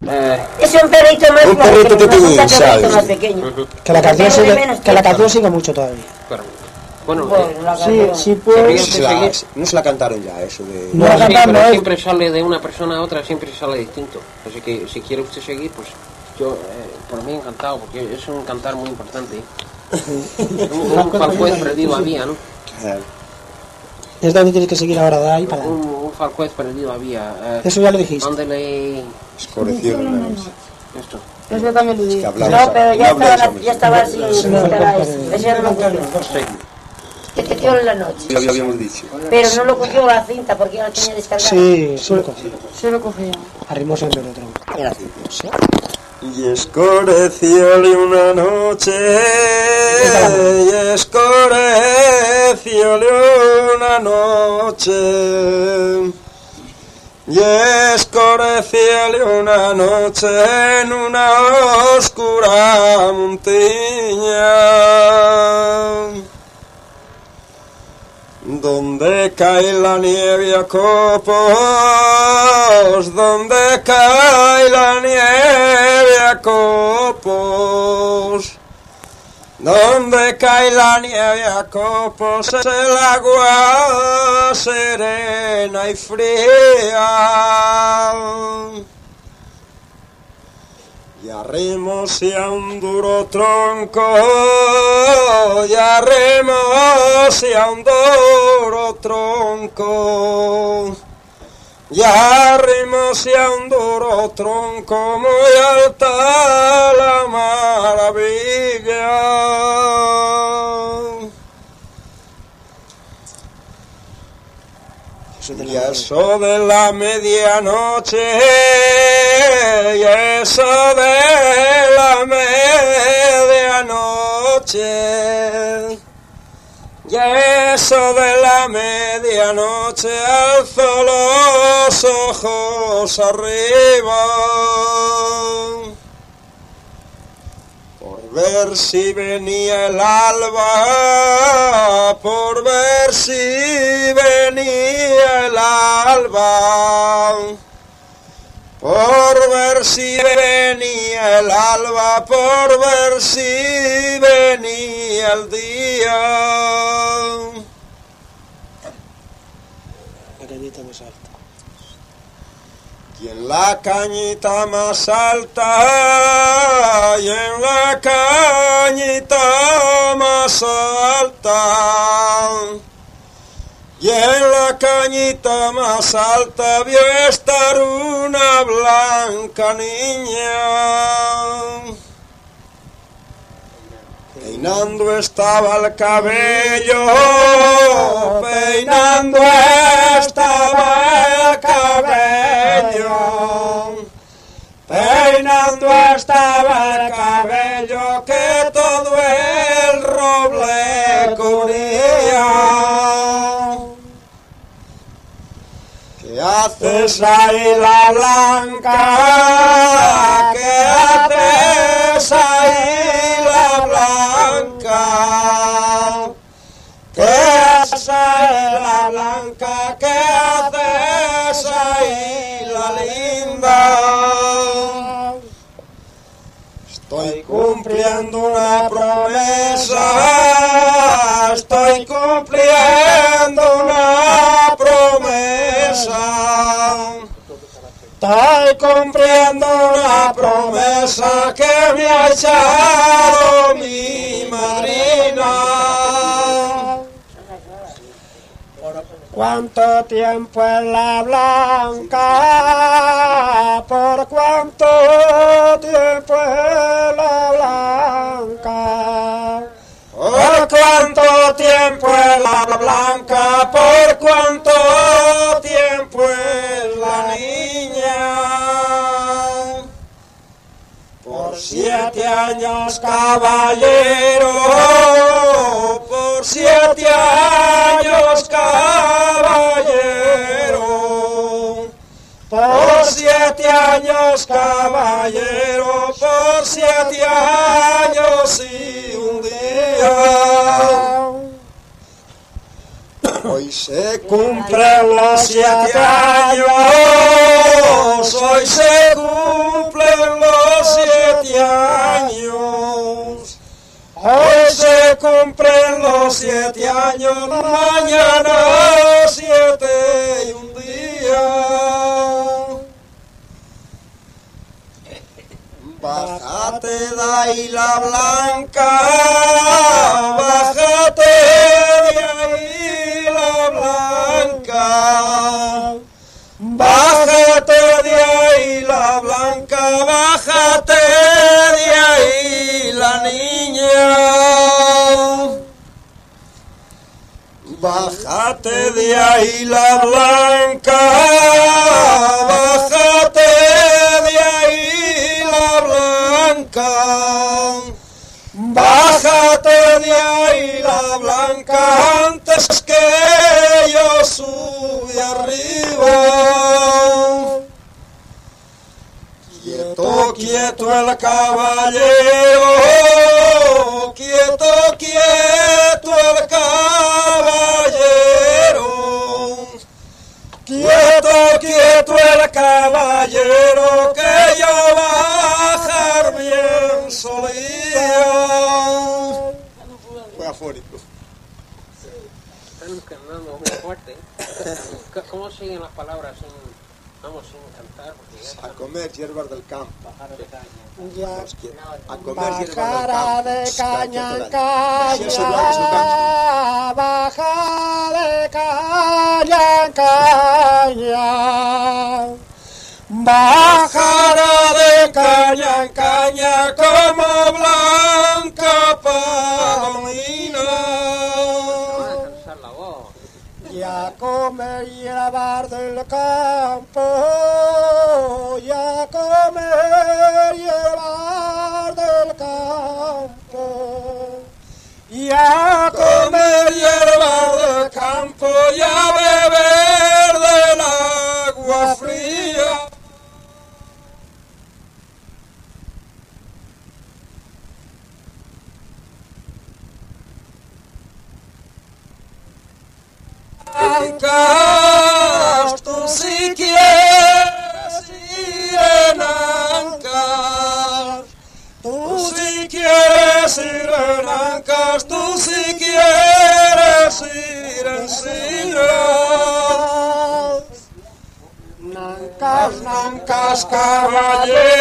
Es un perrito más pequeño. Que la canción sigue mucho todavía. Pero, bueno, sí, pues... No se la cantaron ya, eso de... No, sí, pero siempre sale de una persona a otra, siempre sale distinto. Así que si quiere usted seguir, pues yo, por mí encantado, porque es un cantar muy importante. Un falcuez perdido había, ¿no? Es donde tienes que seguir ahora, de ahí para adelante. Un falcuez perdido había. Eso ya lo dijiste. ¿Dónde le...? Escureció la noche. Esto. Eso también lo dije. No, pero ya estaba así. Eso ya no lo cogió. Que te dio en la noche. Lo habíamos dicho. Pero no lo cogió la cinta porque ya lo tenía descargado. Sí, sí lo cogió. Sí lo cogió. Arrimóse en el otro. Sí. Y escurecióle una noche, y escurecióle una noche, y escurecióle una noche en una oscura montaña, donde cae la nieve a copos, donde cae la nieve a copos, donde cae la nieve a copos, el agua serena y fría. Y arrimos y a un duro tronco, y arrimos y a un duro tronco, y arrimos y a un duro tronco, muy alta la maravilla. Y eso de la medianoche, y eso de la medianoche, y eso de la medianoche, alzó los ojos arriba, por ver si venía el alba, por ver si venía el alba, por ver si venía el alba, por ver si venía el día. La cañita más alta. Y en la cañita más alta, y en la cañita más alta, y en la cañita más alta vio estar una blanca niña. Peinando estaba el cabello, peinando estaba el cabello, peinando estaba el cabello que todo el roble cubría. ¿Qué haces ahí la blanca? ¿Qué haces ahí la blanca? ¿Qué haces ahí la blanca? ¿Qué haces ahí la linda? Estoy cumpliendo una promesa, estoy cumpliendo una promesa, estoy cumpliendo una promesa que me ha echado mi madrina. ¿Cuánto tiempo es la blanca? ¿Por cuánto tiempo es la blanca? ¿Por cuánto tiempo es la blanca? ¿Por cuánto tiempo es la niña? Por 7 años, caballero, por 7 años, caballero, por 7 años, caballero, por 7 años y un día. Hoy se cumplen los 7 años, hoy se cumplen 7 años, mañana 7 y un día. Bájate de ahí la blanca, bájate de ahí la blanca, bájate de ahí la blanca, bájate de ahí la niña. Bájate de ahí la blanca, bájate de ahí la blanca, bájate de ahí la blanca antes que yo suba arriba. Quieto, quieto el caballero, quieto, quieto el caballero, quieto, quieto el caballero, que yo bajar bien solía. Fue afónico. Están cantando muy fuerte. ¿Cómo siguen las palabras vamos sin cantar? Porque ya A comer hierbas del campo. Ya. A comer hierbas del Bajara campo. de caña en Sí, caña, eso es blanco, baja de caña en caña, Bajara de caña en caña como blanca palomina. van a cansar la voz. y a comer y a lavar del campo, y a comer y a lavar del campo, y a Comer hierbas del campo y a beber del agua fría. Ancas, tú si quieres ir en Ancas, tú si quieres ir en Ancas, tú si quieres ir en Siras. Nancas, Nancas, caballero.